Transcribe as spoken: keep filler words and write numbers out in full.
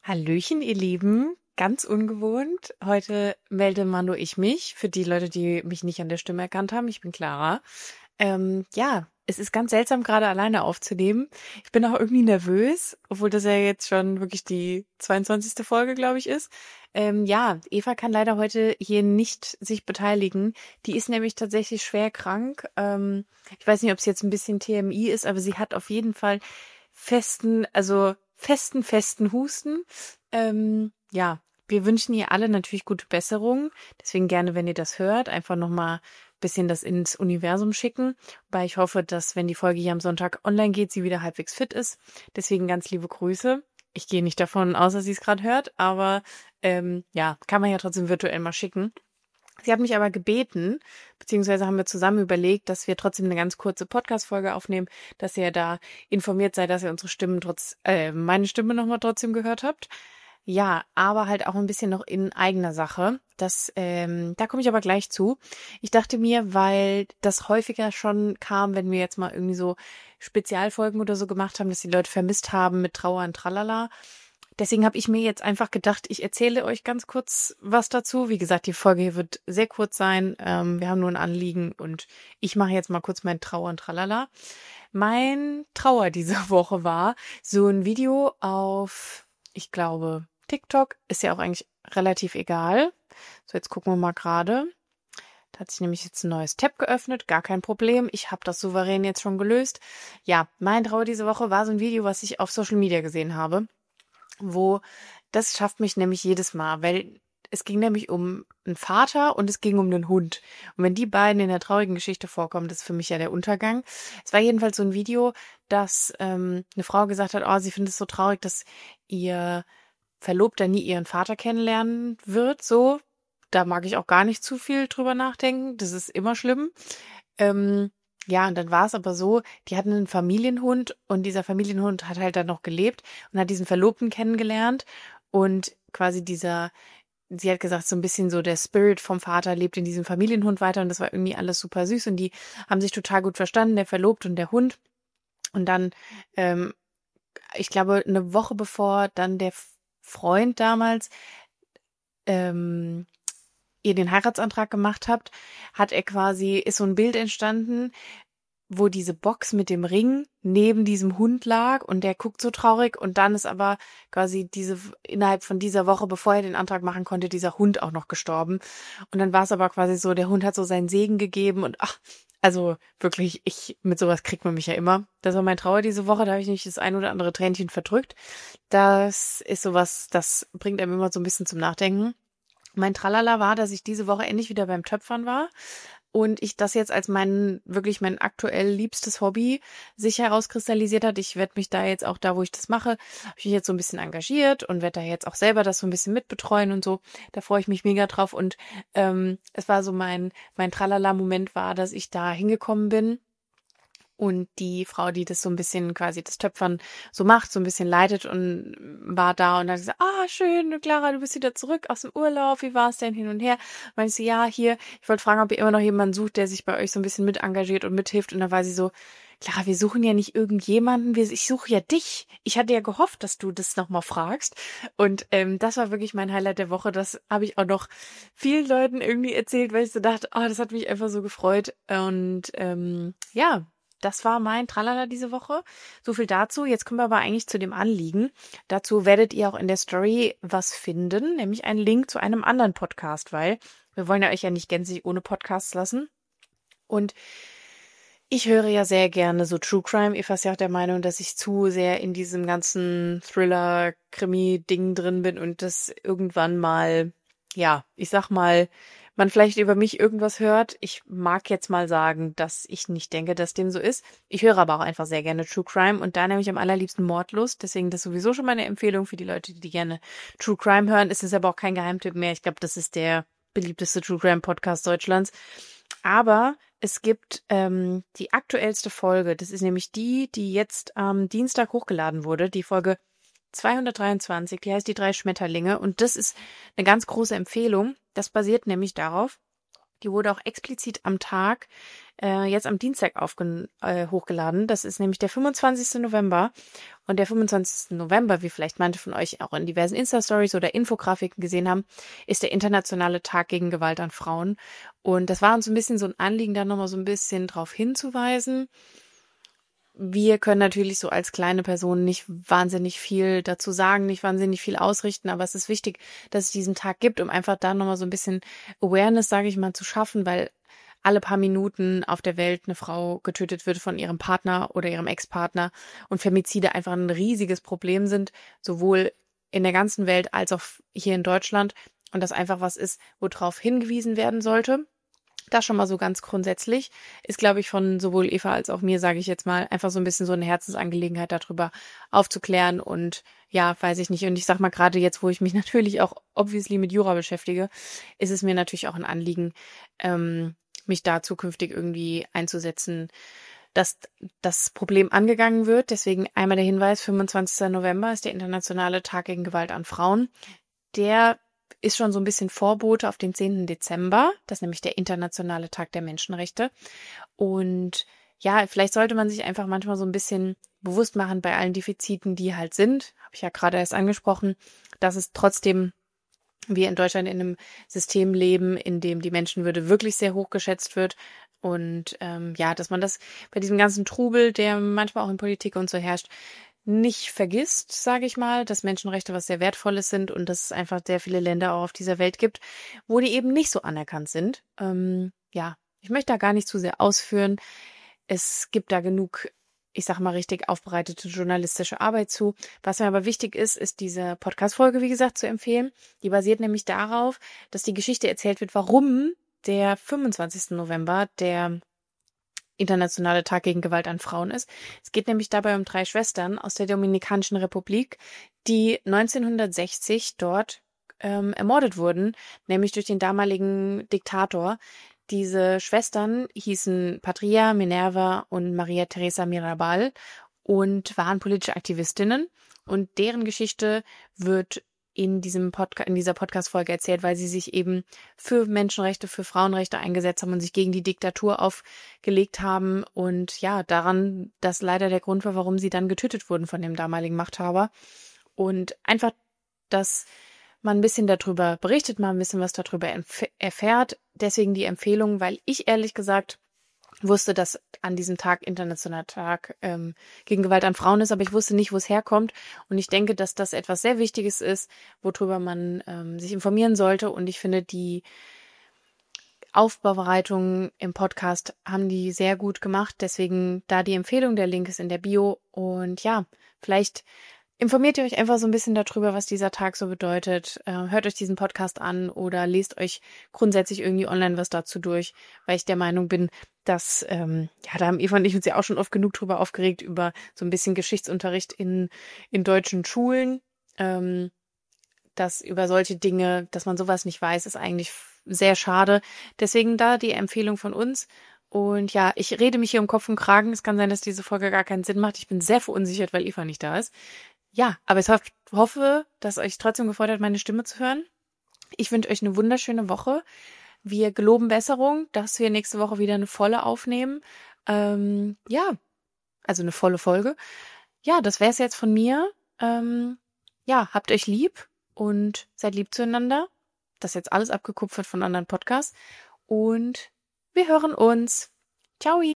Hallöchen, ihr Lieben. Ganz ungewohnt. Heute melde mal nur ich mich. Für die Leute, die mich nicht an der Stimme erkannt haben. Ich bin Clara. Ähm, ja, es ist ganz seltsam, gerade alleine aufzunehmen. Ich bin auch irgendwie nervös, obwohl das ja jetzt schon wirklich die zweiundzwanzigste Folge, glaube ich, ist. Ähm, ja, Eva kann leider heute hier nicht sich beteiligen. Die ist nämlich tatsächlich schwer krank. Ähm, ich weiß nicht, ob es jetzt ein bisschen T M I ist, aber sie hat auf jeden Fall festen, also festen, festen Husten. Ähm, ja, wir wünschen ihr alle natürlich gute Besserung. Deswegen gerne, wenn ihr das hört, einfach nochmal ein bisschen das ins Universum schicken. Weil ich hoffe, dass, wenn die Folge hier am Sonntag online geht, sie wieder halbwegs fit ist. Deswegen ganz liebe Grüße. Ich gehe nicht davon aus, dass sie es gerade hört, aber ähm, ja, kann man ja trotzdem virtuell mal schicken. Sie hat mich aber gebeten, beziehungsweise haben wir zusammen überlegt, dass wir trotzdem eine ganz kurze Podcast-Folge aufnehmen, dass ihr da informiert seid, dass ihr unsere Stimmen trotz, äh, meine Stimme nochmal trotzdem gehört habt. Ja, aber halt auch ein bisschen noch in eigener Sache. Das, ähm, da komme ich aber gleich zu. Ich dachte mir, weil das häufiger schon kam, wenn wir jetzt mal irgendwie so Spezialfolgen oder so gemacht haben, dass die Leute vermisst haben mit Trauer und Tralala. Deswegen habe ich mir jetzt einfach gedacht, ich erzähle euch ganz kurz was dazu. Wie gesagt, die Folge hier wird sehr kurz sein. Ähm, wir haben nur ein Anliegen und ich mache jetzt mal kurz mein Trauer und Tralala. Mein Trauer diese Woche war so ein Video auf, ich glaube, TikTok. Ist ja auch eigentlich relativ egal. So, jetzt gucken wir mal gerade. Da hat sich nämlich jetzt ein neues Tab geöffnet. Gar kein Problem. Ich habe das souverän jetzt schon gelöst. Ja, mein Trauer diese Woche war so ein Video, was ich auf Social Media gesehen habe. Wo, das schafft mich nämlich jedes Mal, weil es ging nämlich um einen Vater und es ging um einen Hund. Und wenn die beiden in der traurigen Geschichte vorkommen, das ist für mich ja der Untergang. Es war jedenfalls so ein Video, dass ähm, eine Frau gesagt hat, oh, sie findet es so traurig, dass ihr Verlobter nie ihren Vater kennenlernen wird, so. Da mag ich auch gar nicht zu viel drüber nachdenken. Das ist immer schlimm. Ähm, ja, und dann war es aber so, die hatten einen Familienhund und dieser Familienhund hat halt dann noch gelebt und hat diesen Verlobten kennengelernt und quasi dieser, sie hat gesagt, so ein bisschen so der Spirit vom Vater lebt in diesem Familienhund weiter und das war irgendwie alles super süß und die haben sich total gut verstanden, der Verlobte und der Hund. Und dann, ähm, ich glaube, eine Woche bevor dann der Freund damals, ähm, ihr den Heiratsantrag gemacht habt, hat er quasi, ist so ein Bild entstanden, wo diese Box mit dem Ring neben diesem Hund lag und der guckt so traurig und dann ist aber quasi diese, innerhalb von dieser Woche, bevor er den Antrag machen konnte, dieser Hund auch noch gestorben. Und dann war es aber quasi so, der Hund hat so seinen Segen gegeben und ach, also wirklich, ich, mit sowas kriegt man mich ja immer. Das war mein Trauer diese Woche, da habe ich nämlich das ein oder andere Tränchen verdrückt. Das ist sowas, das bringt einem immer so ein bisschen zum Nachdenken. Mein Tralala war, dass ich diese Woche endlich wieder beim Töpfern war und ich das jetzt als mein, wirklich mein aktuell liebstes Hobby sich herauskristallisiert hat. Ich werde mich da jetzt auch da, wo ich das mache, habe ich mich jetzt so ein bisschen engagiert und werde da jetzt auch selber das so ein bisschen mitbetreuen und so. Da freue ich mich mega drauf und ähm, es war so mein, mein Tralala-Moment war, dass ich da hingekommen bin. Und die Frau, die das so ein bisschen quasi das Töpfern so macht, so ein bisschen leitet und war da und hat gesagt, ah, schön, Clara, du bist wieder zurück aus dem Urlaub, wie war es denn hin und her? Meinte sie, ja, hier, ich wollte fragen, ob ihr immer noch jemanden sucht, der sich bei euch so ein bisschen mit engagiert und mithilft. Und da war sie so, Clara, wir suchen ja nicht irgendjemanden, wir, ich suche ja dich. Ich hatte ja gehofft, dass du das nochmal fragst. Und ähm, das war wirklich mein Highlight der Woche. Das habe ich auch noch vielen Leuten irgendwie erzählt, weil ich so dachte, oh, das hat mich einfach so gefreut. Und ähm, ja, das war mein Tralala diese Woche. So viel dazu. Jetzt kommen wir aber eigentlich zu dem Anliegen. Dazu werdet ihr auch in der Story was finden, nämlich einen Link zu einem anderen Podcast, weil wir wollen ja euch ja nicht gänzlich ohne Podcasts lassen. Und ich höre ja sehr gerne so True Crime. Eva ist ja auch der Meinung, dass ich zu sehr in diesem ganzen Thriller-Krimi-Ding drin bin und das irgendwann mal, ja, ich sag mal, man vielleicht über mich irgendwas hört. Ich mag jetzt mal sagen, dass ich nicht denke, dass dem so ist. Ich höre aber auch einfach sehr gerne True Crime und da nämlich am allerliebsten Mordlust. Deswegen das ist sowieso schon meine Empfehlung für die Leute, die gerne True Crime hören. Es ist aber auch kein Geheimtipp mehr. Ich glaube, das ist der beliebteste True Crime Podcast Deutschlands. Aber es gibt ähm, die aktuellste Folge. Das ist nämlich die, die jetzt am Dienstag hochgeladen wurde. Die Folge zweihundertdreiundzwanzig. Die heißt Die drei Schmetterlinge. Und das ist eine ganz große Empfehlung. Das basiert nämlich darauf, die wurde auch explizit am Tag äh, jetzt am Dienstag aufge äh, hochgeladen. Das ist nämlich der fünfundzwanzigste November. Und der fünfundzwanzigste November, wie vielleicht manche von euch auch in diversen Insta-Stories oder Infografiken gesehen haben, ist der internationale Tag gegen Gewalt an Frauen. Und das war uns ein bisschen so ein Anliegen, da nochmal so ein bisschen drauf hinzuweisen. Wir können natürlich so als kleine Person nicht wahnsinnig viel dazu sagen, nicht wahnsinnig viel ausrichten, aber es ist wichtig, dass es diesen Tag gibt, um einfach da nochmal so ein bisschen Awareness, sage ich mal, zu schaffen, weil alle paar Minuten auf der Welt eine Frau getötet wird von ihrem Partner oder ihrem Ex-Partner und Femizide einfach ein riesiges Problem sind, sowohl in der ganzen Welt als auch hier in Deutschland und das einfach was ist, worauf hingewiesen werden sollte. Das schon mal so ganz grundsätzlich ist, glaube ich, von sowohl Eva als auch mir, sage ich jetzt mal, einfach so ein bisschen so eine Herzensangelegenheit, darüber aufzuklären und ja, weiß ich nicht. Und ich sag mal, gerade jetzt, wo ich mich natürlich auch obviously mit Jura beschäftige, ist es mir natürlich auch ein Anliegen, ähm, mich da zukünftig irgendwie einzusetzen, dass das Problem angegangen wird. Deswegen einmal der Hinweis, fünfundzwanzigster November ist der internationale Tag gegen Gewalt an Frauen. Der ist schon so ein bisschen Vorbote auf den zehnten Dezember. Das ist nämlich der internationale Tag der Menschenrechte. Und ja, vielleicht sollte man sich einfach manchmal so ein bisschen bewusst machen bei allen Defiziten, die halt sind. Habe ich ja gerade erst angesprochen, dass es trotzdem wir in Deutschland in einem System leben, in dem die Menschenwürde wirklich sehr hoch geschätzt wird. Und ähm, ja, dass man das bei diesem ganzen Trubel, der manchmal auch in Politik und so herrscht, nicht vergisst, sage ich mal, dass Menschenrechte was sehr Wertvolles sind und dass es einfach sehr viele Länder auch auf dieser Welt gibt, wo die eben nicht so anerkannt sind. Ähm, ja, ich möchte da gar nicht zu sehr ausführen. Es gibt da genug, ich sag mal, richtig aufbereitete journalistische Arbeit zu. Was mir aber wichtig ist, ist diese Podcast-Folge, wie gesagt, zu empfehlen. Die basiert nämlich darauf, dass die Geschichte erzählt wird, warum der fünfundzwanzigste November der internationale Tag gegen Gewalt an Frauen ist. Es geht nämlich dabei um drei Schwestern aus der Dominikanischen Republik, die neunzehnhundertsechzig dort ähm, ermordet wurden, nämlich durch den damaligen Diktator. Diese Schwestern hießen Patria, Minerva und Maria Teresa Mirabal und waren politische Aktivistinnen. Und deren Geschichte wird in diesem Podca- in dieser Podcast-Folge erzählt, weil sie sich eben für Menschenrechte, für Frauenrechte eingesetzt haben und sich gegen die Diktatur aufgelegt haben. Und ja, daran, das leider der Grund war, warum sie dann getötet wurden von dem damaligen Machthaber. Und einfach, dass man ein bisschen darüber berichtet, mal ein bisschen was darüber empf- erfährt. Deswegen die Empfehlung, weil ich ehrlich gesagt wusste, dass an diesem Tag internationaler Tag ähm, gegen Gewalt an Frauen ist, aber ich wusste nicht, wo es herkommt. Und ich denke, dass das etwas sehr Wichtiges ist, worüber man ähm, sich informieren sollte. Und ich finde, die Aufbereitungen im Podcast haben die sehr gut gemacht. Deswegen da die Empfehlung, der Link ist in der Bio. Und ja, vielleicht informiert ihr euch einfach so ein bisschen darüber, was dieser Tag so bedeutet. Äh, hört euch diesen Podcast an oder lest euch grundsätzlich irgendwie online was dazu durch, weil ich der Meinung bin, dass, ähm, ja, da haben Eva und ich uns ja auch schon oft genug drüber aufgeregt, über so ein bisschen Geschichtsunterricht in, in deutschen Schulen, ähm, dass über solche Dinge, dass man sowas nicht weiß, ist eigentlich sehr schade. Deswegen da die Empfehlung von uns. Und ja, ich rede mich hier um Kopf und Kragen. Es kann sein, dass diese Folge gar keinen Sinn macht. Ich bin sehr verunsichert, weil Eva nicht da ist. Ja, aber ich hoff, hoffe, dass euch trotzdem gefreut hat, meine Stimme zu hören. Ich wünsche euch eine wunderschöne Woche. Wir geloben Besserung, dass wir nächste Woche wieder eine volle aufnehmen. Ähm, ja, also eine volle Folge. Ja, das wäre es jetzt von mir. Ähm, ja, habt euch lieb und seid lieb zueinander. Das ist jetzt alles abgekupfert von anderen Podcasts. Und wir hören uns. Ciao.